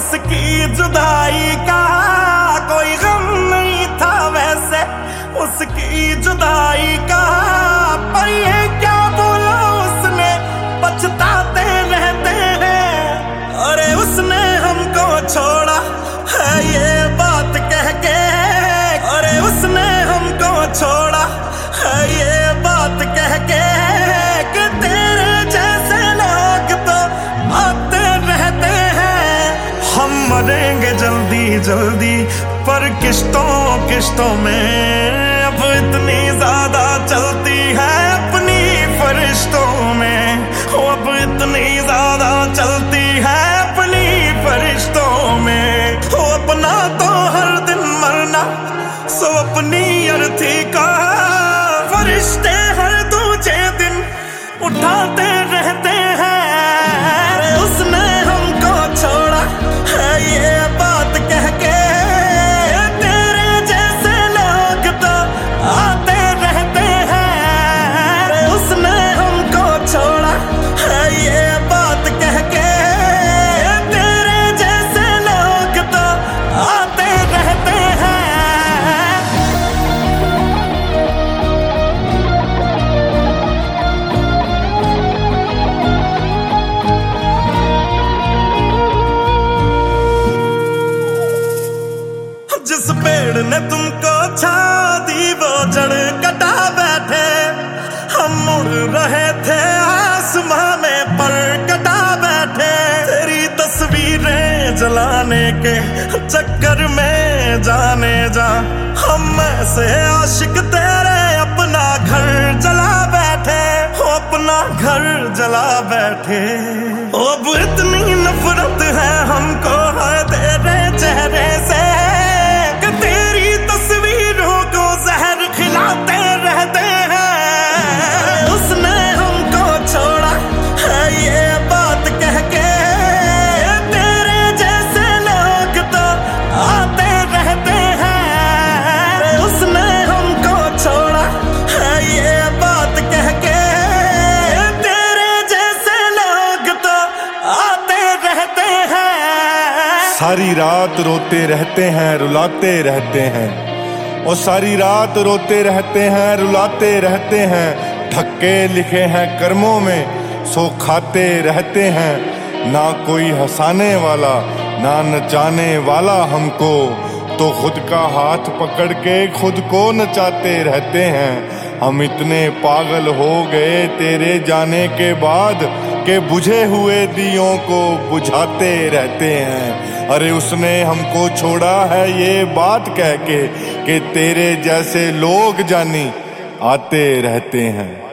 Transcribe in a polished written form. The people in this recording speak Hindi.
उसकी जुदाई का कोई गम नहीं था वैसे, उसकी जुदाई का। पर ये क्या बोला उसने, पछताते रहते हैं। अरे उसने हमको छोड़ा है ये बात कह के, अरे उसने हमको छोड़ा है ये बात कह के, कि तेरे जैसे लोग तो आते रहते हैं। हम मरेंगे जल्दी जल्दी पर किश्तों किश्तों में, अब इतनी ज्यादा चलती है अपनी फरिश्तों में। अब इतनी ज्यादा चलती है अपनी फरिश्तों में। अपना तो हर दिन मरना सो अपनी अर्थी का, फरिश्ते हर दूजे दिन उठाते रहते हैं। उसने हमको छोड़ा है ये बात कह के, तेरे जैसे लोग तो आते रहते हैं। उसने हमको छोड़ा है ये बात कह के, तेरे जैसे लोग तो आते रहते हैं। जिस पेड़ ने तुमको छा दी वो जड़ कटा बैठे, हम मुड़ रहे थे आसमां में पर कटा बैठे। तेरी तस्वीरें जलाने के चक्कर में जाने जा, हम ऐसे आशिक तेरे अपना घर जला बैठे, अपना घर जला बैठे। अब इतनी नफरत है हमको है तेरे चेहरे से, तेरी तस्वीरों को जहर खिलाते रहते हैं। उसने हमको छोड़ा है ये बात कह के, तेरे जैसे लोग तो आते रहते हैं। उसने हमको छोड़ा है ये बात कह के, तेरे जैसे लोग तो आते रहते हैं। सारी रात रोते रहते हैं रुलाते रहते हैं, और सारी रात रोते रहते हैं रुलाते रहते हैं। ठक्के लिखे हैं कर्मों में सो खाते रहते हैं। ना कोई हंसाने वाला ना नचाने वाला हमको, तो खुद का हाथ पकड़ के खुद को नचाते रहते हैं। हम इतने पागल हो गए तेरे जाने के बाद के बुझे हुए दियों को बुझाते रहते हैं। अरे उसने हमको छोड़ा है ये बात कह के, कि तेरे जैसे लोग जानी आते रहते हैं।